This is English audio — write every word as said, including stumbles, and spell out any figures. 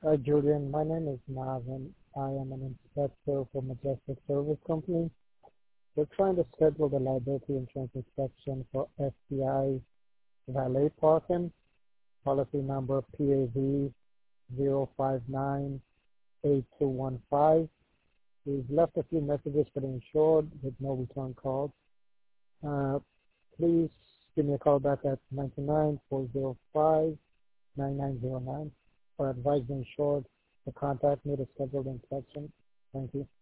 Hi, Julian. My name is Marvin. I am an inspector for Majestic Service Company. We're trying to schedule the liability insurance inspection for F B I valet parking, policy number P A V zero five nine eight two one five. We've left a few messages for the insured with no return calls. Uh, please give me a call back at nine nine, four zero five, nine nine zero nine or advise the insured to contact me to schedule the inspection. Thank you.